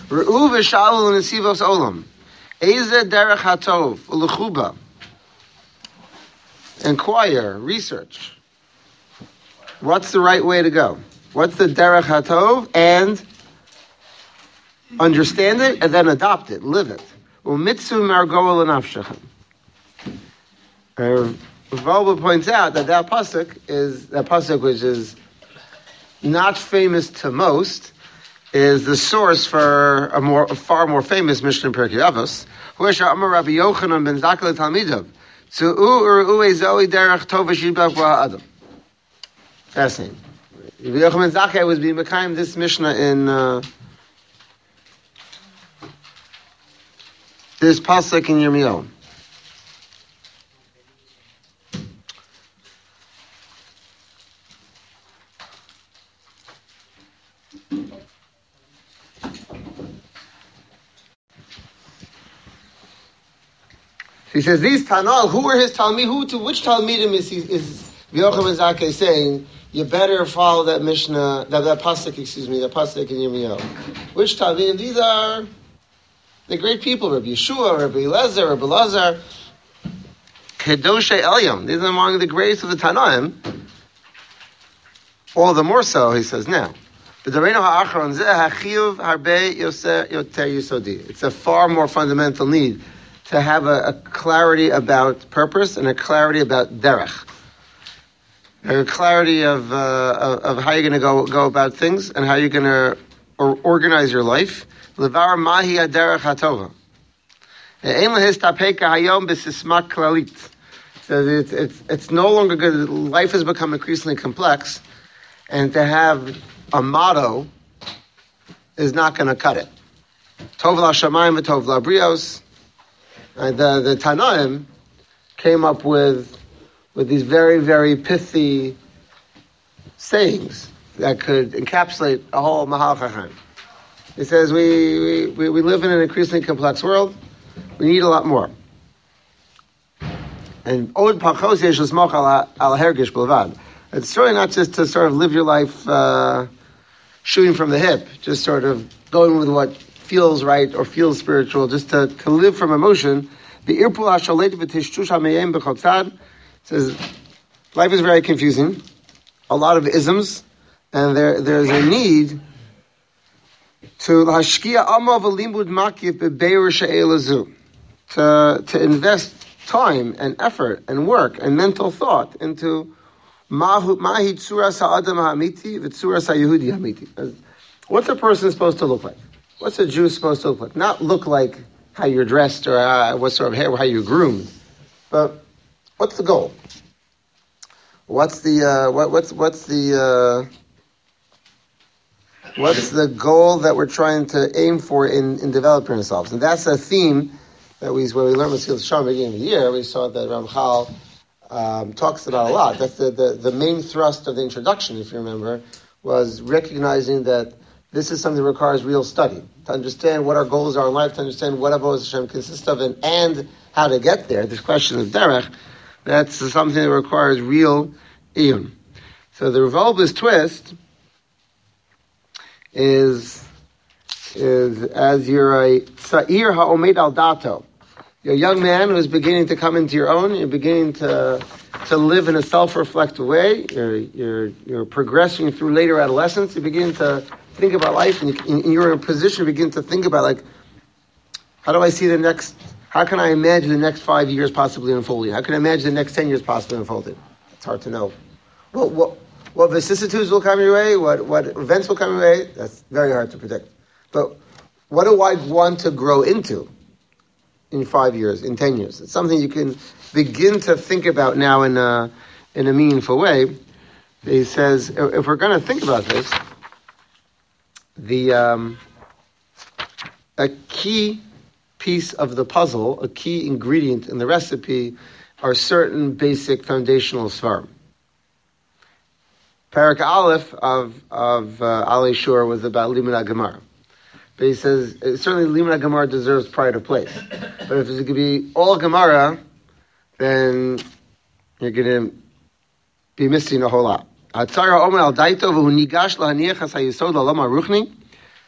Re'u v'shalu l'nesivos olam. Eze derech hatov u'lechuba. Inquire, research. What's the right way to go? What's the derech hatov? And understand it, and then adopt it, live it. U'mitzu margoa l'nafshechem. Volba points out that pasuk is that pasuk which is not famous to most, is the source for a far more famous Mishnah in Pirkei Avos. Huesha Amar Rabbi Yochanan ben Zakkai Talmidav. Tzu'u u'ru'ei zoi derech tov v'shibach b'ha'adam. Fascinating. Rabbi Yochanan ben Zakkai was being mekayim this Mishnah in this pasuk in Yirmiyahu. He says, these Tanal, who were his Talmid? To which Talmidim is Yochanan ben Zakkai saying, you better follow that Mishnah, that pasuk in Yirmiyahu. Which Talmidim? These are the great people, Rabbi Yeshua, Rabbi Eliezer, Rabbi Lazar, Kedoshei Elyam. These are among the greats of the Tanaim. All the more so, he says, now. It's a far more fundamental need to have a clarity about purpose and a clarity about derech, a clarity of how you're going to go about things and how you're going to organize your life. Levar mahi derech hatova. So it's no longer good. Life has become increasingly complex, and to have a motto is not going to cut it. Tov la'shamayim v'tov la'brios. The Tanaim came up with these very, very pithy sayings that could encapsulate a whole Mahal Chacham. He says, we live in an increasingly complex world. We need a lot more. And Od Pachos Yesh L'smoch al Hergish B'levad. It's certainly not just to sort of live your life shooting from the hip, just sort of going with what feels right or feels spiritual, just to live from emotion. The Irpul HaShalet v'Tishtush HaMeyem B'Chotzad says life is very confusing, a lot of isms, and there's a need to Hashkia Amma v'Limud Makif B'Beir She'elazu, to invest time and effort and work and mental thought into Mahi Tzuras HaAdam HaAmiti v'Tzuras HaYehudi HaAmiti. What's a person supposed to look like? What's a Jew supposed to look like? Not look like how you're dressed or what sort of hair, or how you're groomed, but what's the goal? What's the goal that we're trying to aim for in developing ourselves? And that's a theme that when we learned Mesilas Yesharim at the beginning of the year, we saw that Ramchal talks about a lot. That's the main thrust of the introduction, if you remember, was recognizing that this is something that requires real study, to understand what our goals are in life, to understand what Avodas Hashem consists of, and how to get there. This question of derech, that's something that requires real iyun. So the Revolver's twist is as you're a sa'ir ha'omed al dato, you're a young man who's beginning to come into your own, you're beginning to live in a self-reflective way, you're progressing through later adolescence, you begin to think about life, and you're in a position to begin to think about, like, how can I imagine the next 5 years possibly unfolding? How can I imagine the next 10 years possibly unfolding? It's hard to know. What vicissitudes will come your way, what events will come your way, that's very hard to predict. But what do I want to grow into in 5 years, in 10 years? It's something you can begin to think about now in a meaningful way. He says, if we're going to think about this, a key piece of the puzzle, a key ingredient in the recipe, are certain basic foundational svarim. Parak Aleph of Ali Shur was about Limud HaGemara. But he says, certainly Limud HaGemara deserves pride of place. But if it could be all Gemara, then you're going to be missing a whole lot. Hatzara Omer al Daito v'hu nigash lahaniach has hayisod alam haruchni.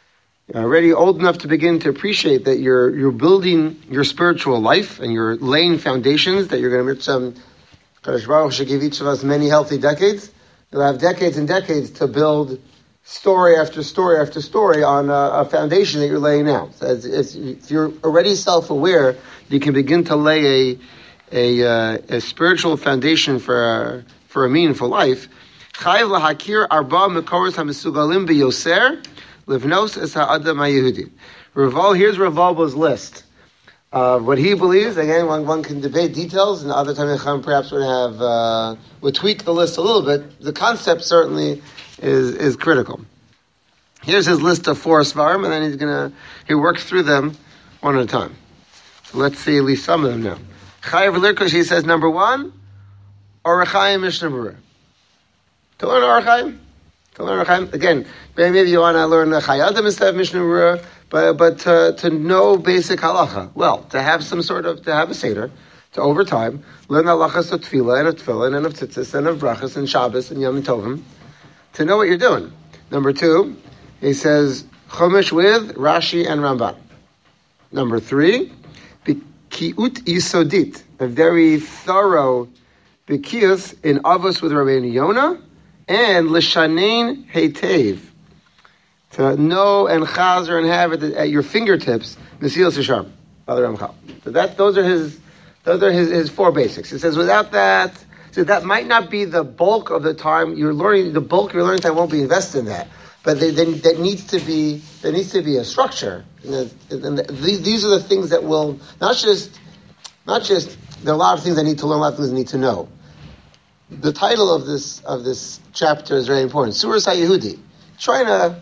You're already old enough to begin to appreciate that you're building your spiritual life and you're laying foundations that you're going to Kadosh Baruch should give each of us many healthy decades. You'll have decades and decades to build story after story after story on a foundation that you're laying now. So if you're already self-aware, you can begin to lay a spiritual foundation for a meaningful life. Chayav lahakir arba mekoros hamisugalim biyoser livnos es ha'adam ha'yehudi. Here's Ravalba's list of what he believes. Again, one can debate details, and other times perhaps would tweak the list a little bit. The concept certainly is critical. Here's his list of 4 svarim, and then he works through them one at a time. So let's see at least some of them now. Chayav Lirkosh, he says, number 1, Orach Chaim Mishnah Berurah. To learn Orach Chaim, again, maybe you want to learn Chayei Adam instead of Mishnah Berurah, but to know basic halacha. Well, to have a seder, to over time, learn halachas of tefillah and of tefillin and of tzitzis and of brachas and Shabbos and Yom Tovim, to know what you're doing. Number 2, he says, Chumash with Rashi and Ramban. Number 3, Bikiut Yisodit, a very thorough Bikius in Avos with Rabbeinu Yonah, and L'shanein Heitev, to know and chazer and have it at your fingertips, Mesilas Yesharim, Father Ramchal. So those are his 4 basics. It says without that, so that might not be the bulk of the time you're learning. The bulk of your learning time won't be invested in that, but there needs to be a structure. And these are the things that will not just. There are a lot of things I need to learn. A lot of things I need to know. The title of this chapter is very important. Suras HaYehudi. Trying to.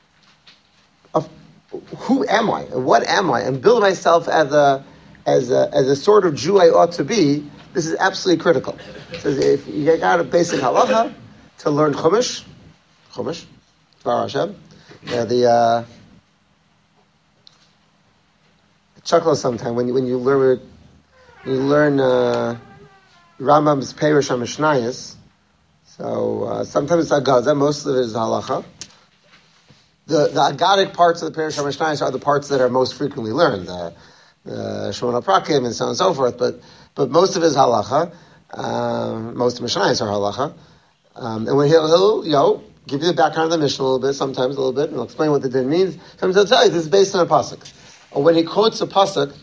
Who am I? What am I? And build myself as a sort of Jew I ought to be. This is absolutely critical. So if you got a basic halacha to learn Chumash, Dvar Hashem. The chuckle sometime when you learn Rambam's Perush HaMishnayos. So sometimes it's Agadah, most of it is halacha. The Agadic parts of the Perush HaMishnayos are the parts that are most frequently learned, the Shemona Prakim and so on and so forth. But most of it is halacha. Most of Mishnayos are halacha. And when he'll give you the background of the Mishnah a little bit, sometimes a little bit, and he'll explain what the din means. Sometimes he'll tell you this is based on a pasuk. Or when he quotes a pasuk,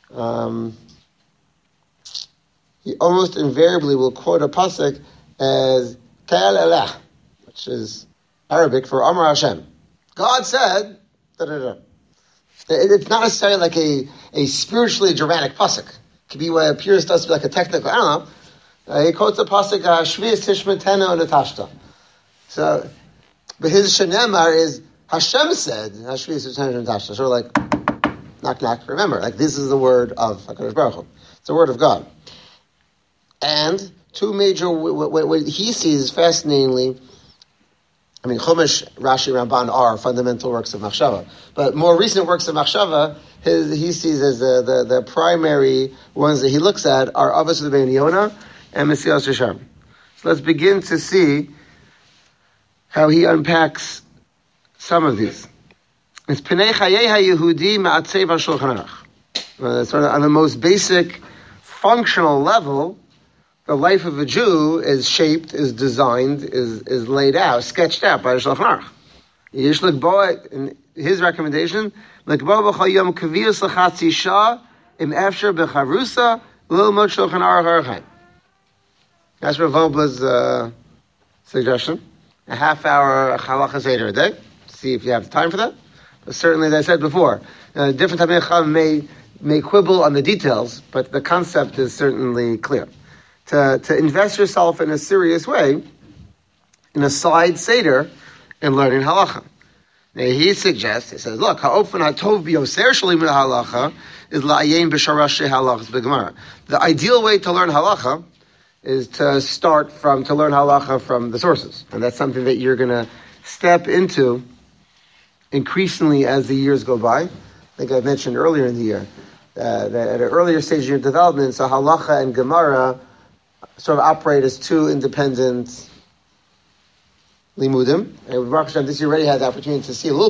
he almost invariably will quote a pasuk as Ka'el Elah, which is Arabic for Amar Hashem. God said, da-da-da. It's not necessarily like a spiritually dramatic pasuk. It could be what appears to us to be like a technical, I don't know. He quotes a pasuk, Shvi'is Tishmatena Unatashta. So, but his Shenemar is, Hashem said, Shvi'is Tishmatena Unatashta. So like, knock, knock. Remember, like this is the word of HaKadosh Baruch Hu. It's the word of God. And 2 major, what he sees fascinatingly, Chumash, Rashi, Ramban are fundamental works of Machshava. But more recent works of Machshava, he sees as the primary ones that he looks at are Avos with Rabbeinu Yonah and Mesilas Yesharim. So let's begin to see how he unpacks some of these. It's Pnei Chayei HaYehudi Ma'atzev HaShulchan Aruch. Sort of on the most basic, functional level, the life of a Jew is shaped, is designed, is laid out, sketched out by the Shulchan Aruch. Yesh l'kboa, in his recommendation, l'kboa b'chol yom kvius l'chatzi shah im efsher b'charusa l'ilmod Shulchan Aruch Orach Chaim. That's Ravalba's suggestion. A half-hour halacha seder a day. See if you have time for that. But certainly, as I said before, different type of chacham may quibble on the details, but the concept is certainly clear. To invest yourself in a serious way, in a side seder, in learning halacha. Now he suggests, he says, look, ha'ofen ha'tov b'yoser shalim halacha is la'ayin b'sharash halachas b'gemara. The ideal way to learn halacha is to learn halacha from the sources. And that's something that you're going to step into increasingly as the years go by. I think I mentioned earlier in the year that at an earlier stage of your development, so halacha and Gemara sort of operate as 2 independent limudim. And with Baruch Hashem, this year already had the opportunity to see a little bit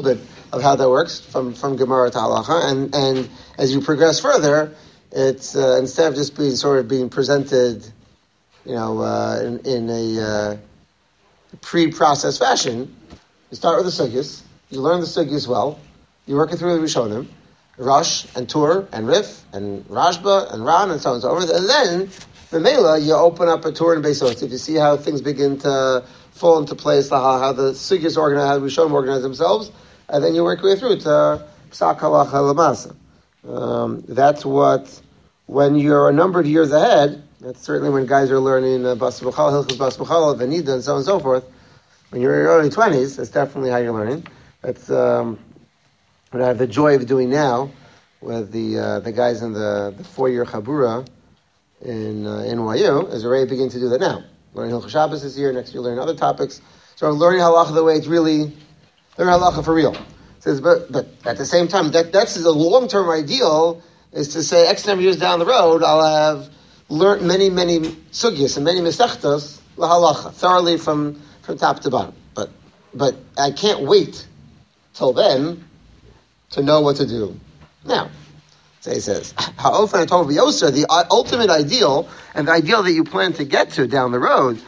of how that works from Gemara to Halacha, and as you progress further, it's instead of just being presented, in a pre-processed fashion. You start with the sugyas, you learn the sugyas well, you work it through the Rishonim, Rosh and Tur and Rif and Rashba and Ran and so on and so forth, and then the Mela you open up a Tur and Beis Yosef. You see how things begin to fall into place, how the sugyas organize, how the Rishonim organize themselves, and then you work your way through to Psak Halacha Lamasa. That's what, when you're a number of years ahead, that's certainly when guys are learning Bas B'chal, Hilchos Bas B'chal, Venida, and so on and so forth. When you're in your early 20s, that's definitely how you're learning. That's what I have the joy of doing now with the guys in the 4-year Chabura in NYU, is already beginning to do that now. Learning Hilchos Shabbos this year, next year learning other topics. So I'm learning halacha the way it's really, learning halacha for real. It says, but at the same time, that's the long-term ideal, is to say X number of years down the road, I'll have learned many sugyas and many mesechtos lahalacha thoroughly from top to bottom. But I can't wait till then to know what to do now. So he says, the ultimate ideal, and the ideal that you plan to get to down the road,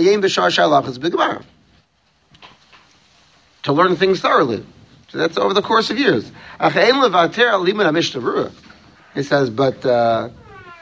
to learn things thoroughly. So that's over the course of years. He says, but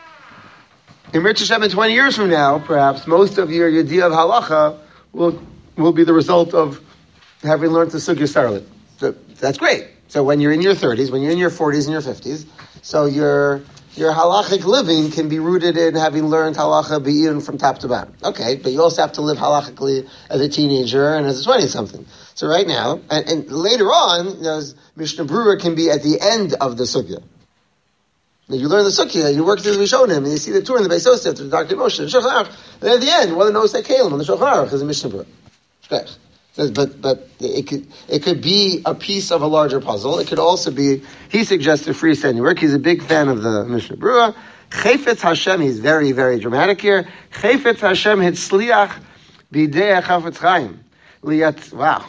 in Mirz Hashem in 20 years from now, perhaps, most of your idea of halacha will be the result of having learned the sugya thoroughly. So that's great. So when you're in your 30s, when you're in your 40s and your 50s, so your halachic living can be rooted in having learned halacha be'iyun from top to bottom. Okay, but you also have to live halachically as a teenager and as a 20-something. So right now, and later on, Mishnah Berurah can be at the end of the sugya. You learn the sukkah, you work through the Rishonim, and you see the Tur in the Beis Yosef, the Dr. Moshe, and Shulchan Aruch, and then at the end, one of the knows that Kalim on the Shulchan Aruch is a Mishnah Berurah. But it could be a piece of a larger puzzle. It could also be, he suggested freestanding work. He's a big fan of the Mishnah Berurah. Chayfetz Hashem, he's very, very dramatic here. Chayfetz Hashem hitzliach b'idei Chafetz Chaim. Wow.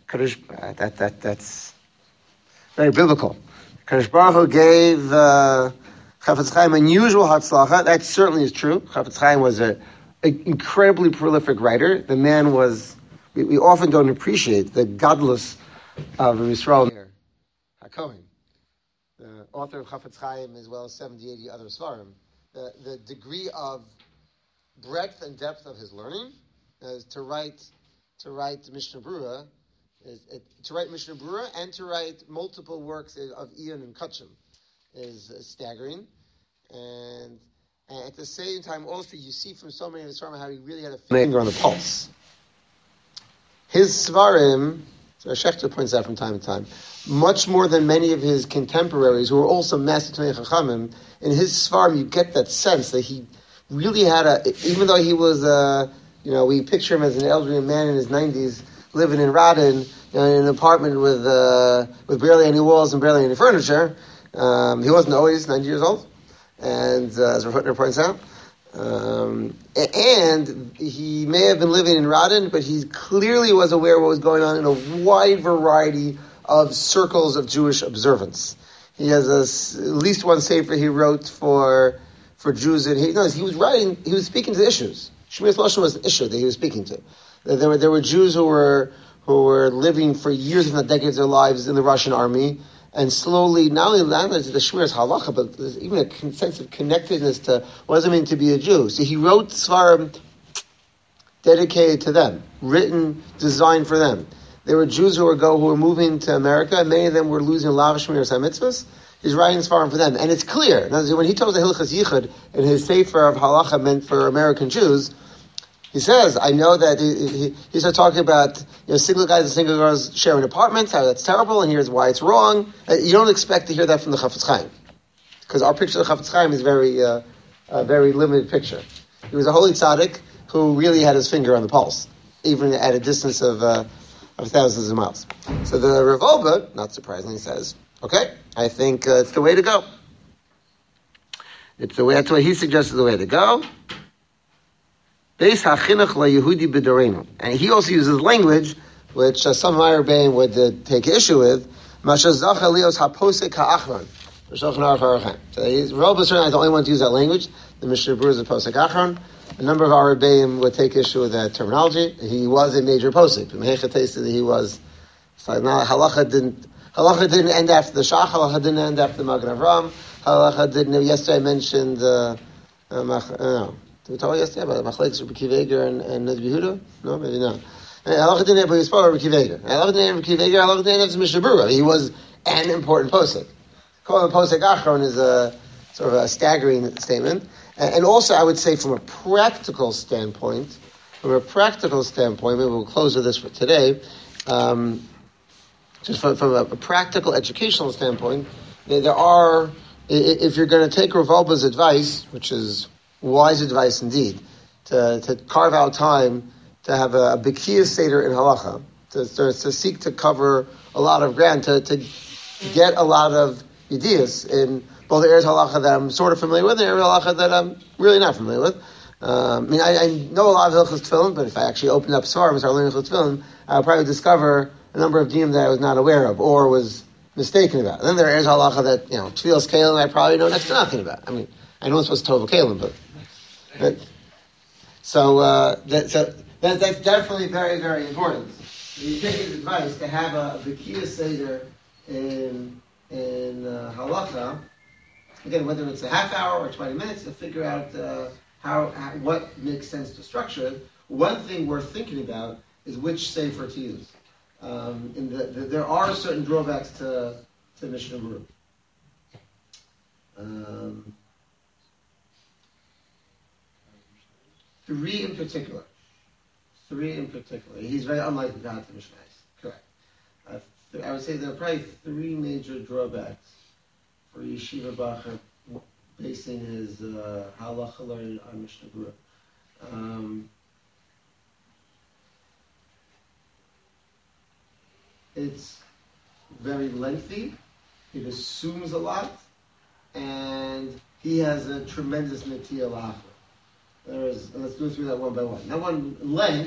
That's very biblical. Kadosh Baruch Hu gave Chafetz Chaim unusual hatzlacha. That certainly is true. Chafetz Chaim was an incredibly prolific writer. The man was, we often don't appreciate the godless of Yisrael HaKohen, the author of Chafetz Chaim, as well as 70, 80 other Svarim. The degree of breadth and depth of his learning to write Mishnah Berurah, to write Mishnah Berurah and to write multiple works of Iyun and Kachim is staggering. And at the same time, also, you see from so many of his Svarim how he really had a finger on the pulse. His Svarim, so Shechter points out from time to time, much more than many of his contemporaries who were also master Tamei Chachamim, in his Svarim you get that sense that he really had even though he was, we picture him as an elderly man in his 90s, living in Radin, in an apartment with barely any walls and barely any furniture. He wasn't always 90 years old, and as Rav Hutner points out. And he may have been living in Radin, but he clearly was aware of what was going on in a wide variety of circles of Jewish observance. He has at least one sefer he wrote for Jews, and he was speaking to the issues. Shmiras Lashon was the issue that he was speaking to. There were Jews who were living for years, if not decades, of their lives in the Russian army, and slowly, not only the Shmiras Halacha, but there's even a sense of connectedness to what does it mean to be a Jew. So he wrote Svarim dedicated to them, written, designed for them. There were Jews who were moving to America, and many of them were losing Lav Shmiras HaMitzvahs. He's writing Svarim for them, and it's clear. Now, when he told the Hilchas Yichud in his Sefer of Halacha meant for American Jews, he says, I know that he started talking about single guys and single girls sharing apartments, how that's terrible, and here's why it's wrong. You don't expect to hear that from the Chafetz Chaim, because our picture of the Chafetz Chaim is a very limited picture. He was a holy tzaddik who really had his finger on the pulse, even at a distance of thousands of miles. So the Rav Wolbe, not surprisingly, says, okay, I think it's the way to go. That's what he suggests is the way to go. And he also uses language which some Mayr Bain would take issue with, Masha Zacha Leos Haposek Ha'achron. So Rav is certainly the only one to use that language. The Mishnah Berurah is a Posek Achron. A number of our Rebbeim would take issue with that terminology. He was a major Posek. Mehecha tasted that he was. So now Halacha didn't end after the Shach. Halacha didn't end after the Magen Avraham. Halacha didn't. Yesterday I mentioned. No. Did we talk yesterday about Machlekes Rabbi Akiva Eiger and Ned Yehuda? No, maybe not. Halacha didn't have Rabbi Akiva Eiger. Halacha didn't have Rabbi Akiva Eiger. Halacha didn't have the Mishnah Berurah. He was an important Posek. Calling him Posek Achron is a sort of a staggering statement. And also, I would say from a practical standpoint, maybe we'll close with this for today, just from a practical educational standpoint, there are, if you're going to take Rav Wolbe's advice, which is wise advice indeed, to carve out time to have a B'kiyah Seder in Halacha, to seek to cover a lot of ground, to get a lot of ideas in both the areas of halacha that I'm sort of familiar with and the area of halacha that I'm really not familiar with. I know a lot of Hilchos Tefillin, but if I actually opened up Svarim and started learning Hilchos Tefillin, I would probably discover a number of dinim that I was not aware of or was mistaken about. And then there are areas of halacha that, Tfilas Kalim I probably know next to nothing about. I know it's supposed to Tova Kalim, but that's definitely very, very important. You take his advice to have a B'kiyah Seder in halacha, again, whether it's a half hour or 20 minutes, to figure out what makes sense to structure it. One thing worth thinking about is which sefer to use. There are certain drawbacks to Mishnah Berurah. Three in particular. He's very unlike the God to Mishnah. Correct. I would say there are probably three major drawbacks for Yeshiva Bacher basing his halacha learning on Mishnah Berurah. It's very lengthy, it assumes a lot, and he has a tremendous netiyah l'achra. Let's go through that one by one. Now, one length,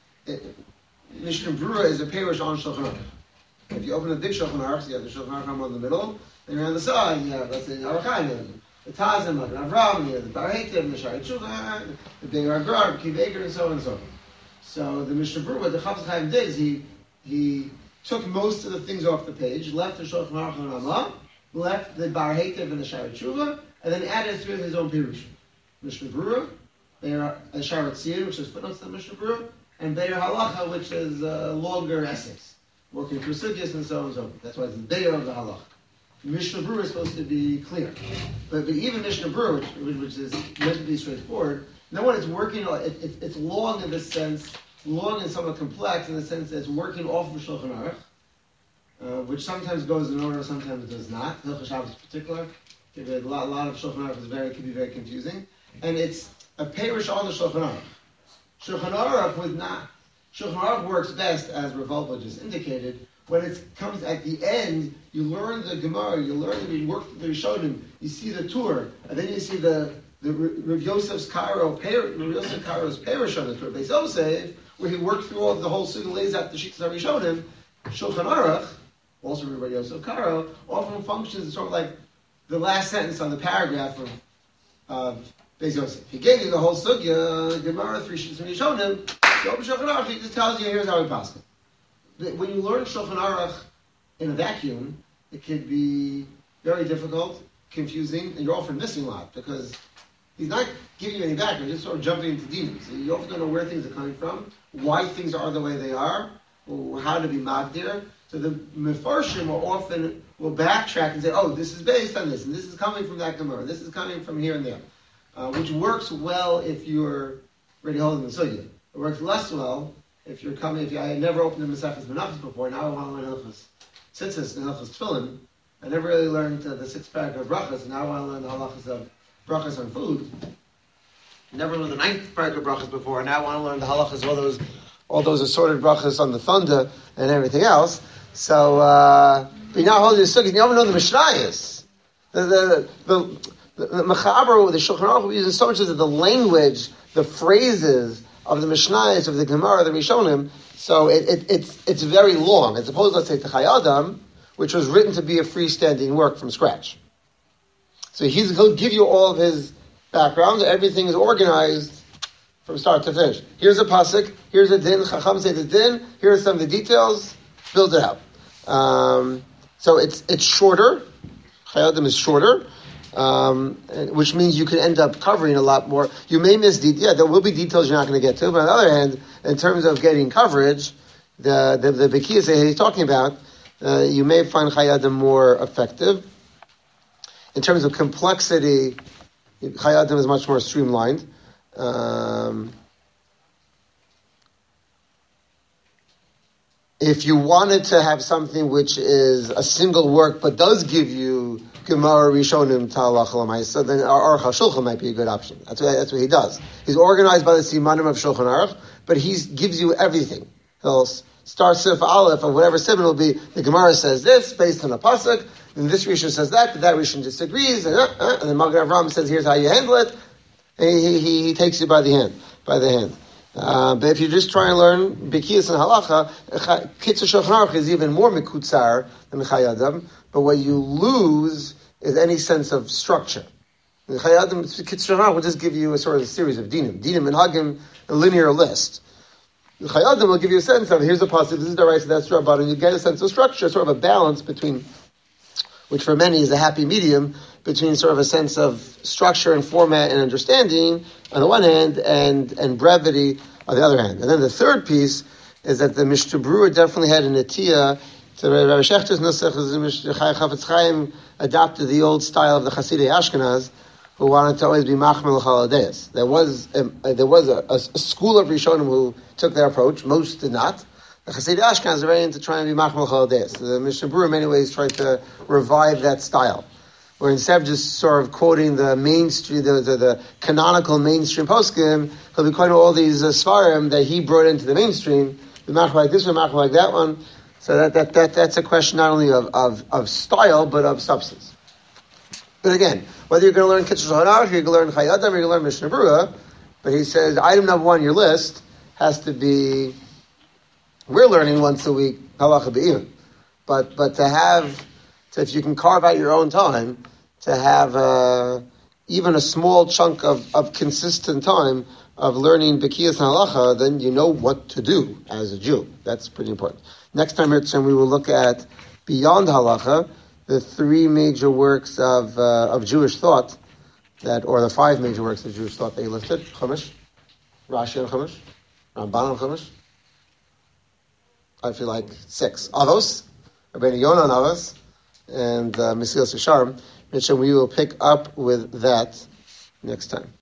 Mishnah Berurah is a perush on Shulchan Aruch. If you open a big Shulchan Aruch, you have the Shulchan Aruch on the middle, and on the side you have, let's say, the Aruch HaIm, the Tazim, the Avraham, the Bar Heitev, the Shari Tshuva, the Bnei Agrar, Akiva Eiger, and so on and so on. So the Mishnah Berurah, what the Chafetz Chaim did is he took most of the things off the page, left the Shulchan Aruch and Ramah, left the Bar Heitev and the Shari Tshuva, and then added through his own perush. Mishnah Berurah, there are a Sharat Tzir, which is footnotes to the Mishnah Berurah, and Be'er Halacha, which is longer essays, working through sugyas and so on and so forth. That's why it's the Be'er of the Halacha. Mishnah Berurah is supposed to be clear, but even Mishnah Berurah, which is meant to be straightforward, no one is working. It's long in this sense, long and somewhat complex in the sense that it's working off of Shulchan Aruch, which sometimes goes in order, sometimes it does not. Hilchos Shabbos in particular, a lot of Shulchan Aruch can be very confusing, and it's a perush on the Shulchan Aruch. Shulchan Aruch works best, as Rav Wolbe just indicated, when it comes at the end. You learn the Gemara, you work the Rishonim, you see the Tur, and then you see the Rav Yosef's Kairo's perush on the Tur, Beis Yosef, where he worked through all the whole sugi, lays out the sheets of Rishonim. Shulchan Aruch, also Rav Yosef Kairo, often functions sort of like the last sentence on the paragraph of Beis Yosef. He gave you the whole sugya, Gemara, 3 sheets from Rishonim. You open Shulchan Aruch, he just tells you, here's how we pass it. When you learn Shulchan Aruch in a vacuum, it can be very difficult, confusing, and you're often missing a lot, because he's not giving you any background, he's just sort of jumping into demons. So you often don't know where things are coming from, why things are the way they are, or how to be magdir. So the Mefarshim will backtrack and say, oh, this is based on this, and this is coming from that Gemara, this is coming from here and there. Which works well if you're already holding the sugya. It works less well if I had never opened the Masechtas Menachos before, now I want to learn Hilchos Tzitzis and Hilchos Tefillin. I never really learned the 6th parak of brachas, and now I want to learn the halachas of brachas on food. I never learned the 9th parak of brachas before, and now I want to learn the halachas of all those assorted brachas on the thunda and everything else. So, you're now holding the sugya, and you don't know the Mishnayos. The Mechaber, the Shulchan Aruch, uses so much of the language, the phrases of the Mishnayos, of the Gemara, the Rishonim. So it's very long. As opposed, let's say, to Chayei Adam, which was written to be a freestanding work from scratch. So he'll give you all of his background. Everything is organized from start to finish. Here's a pasuk. Here's a din. Chacham say the din. Here are some of the details. Build it out. So it's shorter. Chayei Adam is shorter, which means you can end up covering a lot more. You may miss details. Yeah, there will be details you're not going to get to. But on the other hand, in terms of getting coverage, the Bekiyas that he's talking about, you may find Chayei Adam more effective. In terms of complexity, Chayei Adam is much more streamlined. If you wanted to have something which is a single work but does give you Gemara Rishonim Ta'alach L'Maisa, then Aruch HaShulchan might be a good option. That's what he does. He's organized by the Simanim of Shulchan Aruch, but he gives you everything. He'll start Sif Aleph of whatever Simon will be. The Gemara says this based on a pasuk, and this Rishon says that, but that Rishon disagrees, and then Magen Avraham says, here's how you handle it. And he takes you by the hand. But if you're just trying to learn Bekiyas and Halacha, Kitzur Shulchan Aruch is even more mikutzar than Chayei Adam, but what you lose is any sense of structure. Chayei Adam, Kitzur Shulchan Aruch will just give you a sort of a series of dinim and hagim, a linear list. Chayei Adam will give you a sense of, here's a pasuk, this is the right, that's the Rabban, and you get a sense of structure, sort of a balance between, which for many is a happy medium, between sort of a sense of structure and format and understanding on the one hand, and brevity on the other hand. And then the third piece is that the Mishnah Berurah definitely had an atiyah to Rabbi Shechter's Nusach. Chafetz Chaim adopted the old style of the Chasidei Ashkenaz, who wanted to always be machmir l'chaladeis. There was a school of Rishonim who took their approach. Most did not. The Chasidei Ashkenaz are very into trying to be machmir l'chaladeis. The Mishnah Berurah in many ways tried to revive that style, where instead of just sort of quoting the mainstream, the canonical mainstream poskim, he'll be quoting all these svarim that he brought into the mainstream. The machmir like this one, machmir like that one. So that's a question not only of style but of substance. But again, whether you're going to learn Kitzur Shulchan Aruch, you're going to learn Chayei Adam, or you're going to learn Mishnah Berurah, but he says item number one on your list has to be, we're learning once a week halacha be'iyun, but if you can carve out your own time to have even a small chunk of consistent time of learning Bekiyas and Halacha, then you know what to do as a Jew. That's pretty important. Next time, we will look at beyond Halacha, the three major works of Jewish thought, or the five major works of Jewish thought that he listed: Chumash, Rashi on Chumash, Ramban on Chumash. I feel like 6. Avos, Rabbeinu Yonah on Avos, and Mesilas Yesharim. We will pick up with that next time.